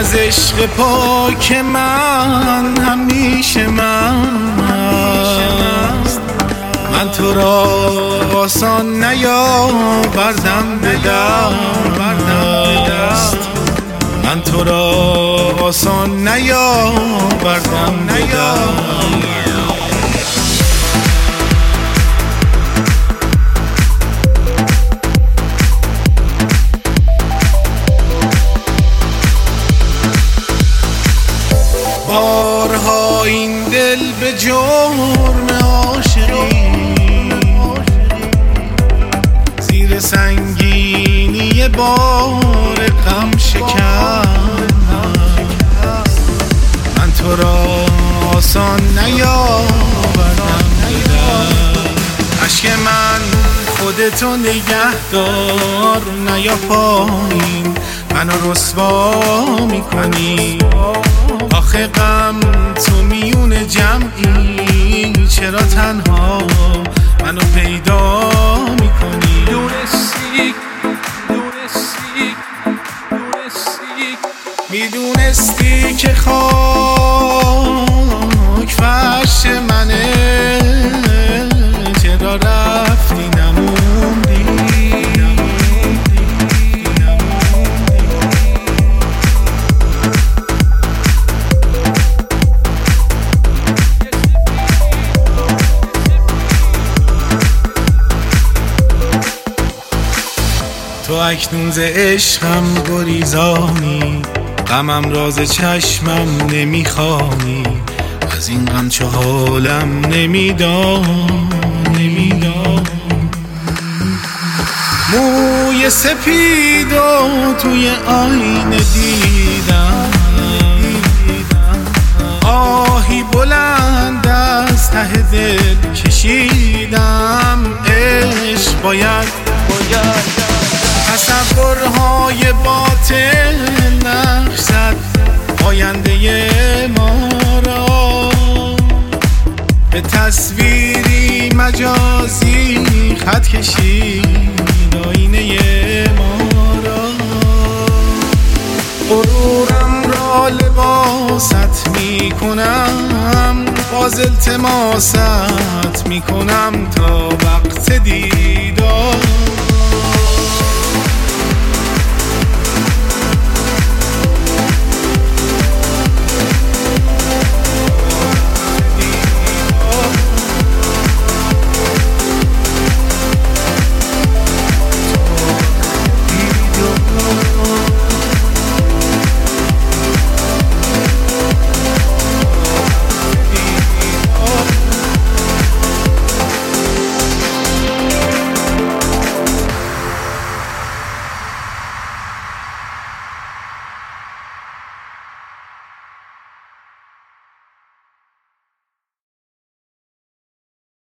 از عشق پاک من همیشه مست. من تو را آسان نیاوردم به دست، من تو را آسان نیاوردم به دست. بارها این دل به جرم عاشقی زیر سنگینی بار غم شکن. من تو را آسان نیاوردم به دست. اشک من خودتو نگه دار، نیا پایین منو رسوا میکنی. آخه غم تو میون جمعی، چرا تنها منو پیدا میکنی؟ میدونستی که خاک فرش منه، چرا رفتی نموندی؟ تو اکنون ز عشقم گریزانی، غمم راز چشمم نمیخوانی. از این غم چه حالم نمیدانی. موی سپید و توی آینه دیدم، آهی بلند از ته دل کشیدم. عشق باید تصورهای باطل نقش زد آینده ما را، به تصویری مجازی خط کشید آینه ما را. غرورم را لباست میکنم، باز التماست میکنم تا وقت دیدار.